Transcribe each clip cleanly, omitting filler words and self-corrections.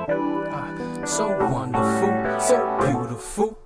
So wonderful, so beautiful,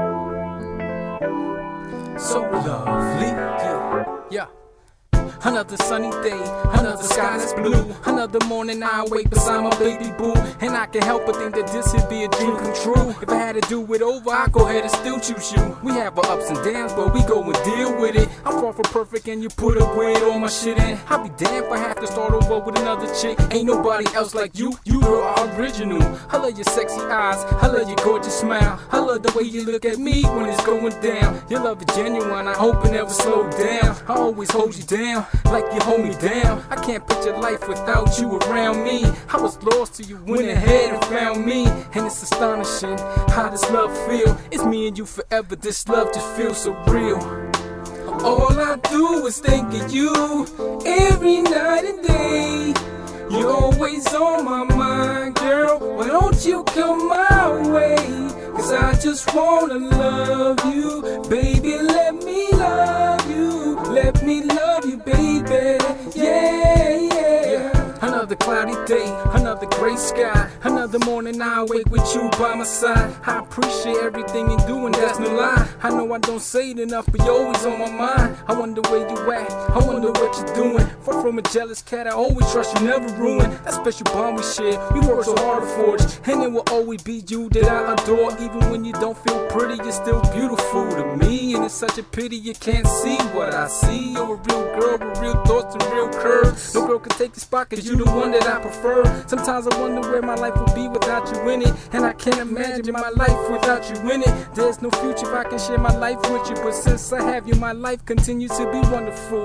so lovely, yeah. Another sunny day, another sky that's blue. Another morning I wake beside my baby boo, and I can't help but think that this would be a dream come true. If I had to do it over, I'd go ahead and still choose you. We have our ups and downs, but we go and deal with it. I'm far from perfect and you put up with all my shit in. I'll be damned if I have to start over with another chick. Ain't nobody else like you, you are original. I love your sexy eyes, I love your gorgeous smile, I love the way you look at me when it's going down. Your love is genuine, I hope it never slow down. I always hold you down like you hold me down. I can't picture life without you around me. I was lost till you went ahead and found me, and it's astonishing how this love feel. It's me and you forever, this love just feels so real. All I do is think of you every night and day. You're always on my mind, girl. Why don't you come my way? Cause I just wanna love you, baby. Let me love you, let me love you, baby. Yeah, yeah. Another cloudy day, another gray sky, another morning I wake with you by my side. I appreciate everything you do and that's no lie. I know I don't say it enough, but you're always on my mind. I wonder where you at, I wonder what you're doing. Far from a jealous cat, I always trust you, never ruin that special bond we share. We work so hard to forge, and it will always be you that I adore. Even when you don't feel pretty, you're still beautiful to me, and it's such a pity you can't see what I see. You're a real girl with real thoughts and real curves. No girl can take your spot cause you the one that I prefer. Sometimes I wonder where my life would be without you in it, and I can't imagine my life without you in it. There's no future if I can share my life with you, but since I have you, my life continues to be wonderful.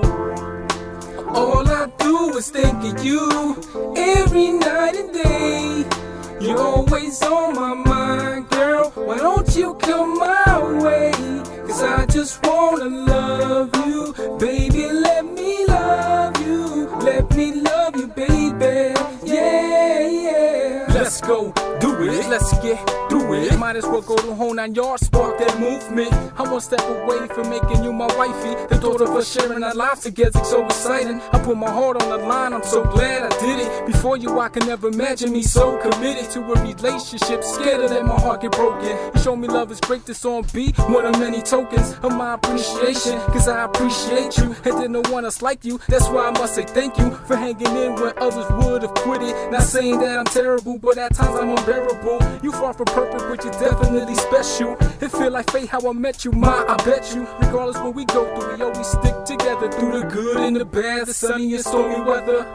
All I do is think of you every night and day. You're always on my mind, girl. Why don't you come my way? Cause I just wanna love you, baby. Let me love you, let me love you, baby. Yeah, yeah. Let's go, do it, let's get through it. Might as well go to whole 9 yards, spark that movement. I won't step away from making you my wifey. The thought of us sharing our lives together is so exciting. I put my heart on the line, I'm so glad I did it. Before you, I can never imagine me so committed to a relationship, scared to let my heart get broken. You show me love is great, this on beat, one of many tokens of my appreciation. Cause I appreciate you, and there's no one else like you. That's why I must say thank you for hanging in when others would have quit it. Not saying that I'm terrible, but at times I'm unbearable. You far from perfect, but you're definitely special. It feel like fate how I met you, I bet you. Regardless what we go through, we always stick together through the good and the bad, the sunny and stormy weather.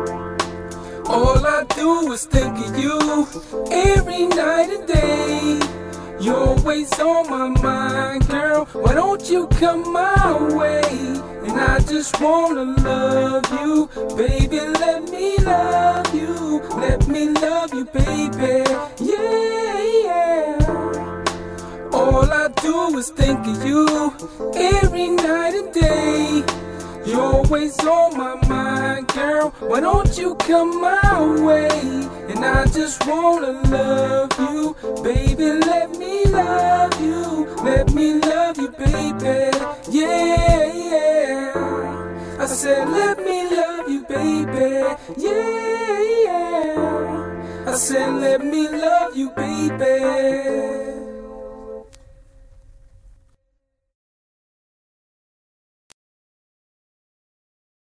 All I do is think of you every night and day. You're always on my mind, girl. Why don't you come my way? And I just wanna love you, baby. Let me love you, let me love you, baby. Yeah, yeah. All I do is think of you every night and day. You're always on my mind, girl. Why don't you come my way? And I just wanna love you, baby. Let me love you, let me love you, baby. Yeah, yeah. I said let me love you, baby. Yeah, yeah. I said let me love you, baby.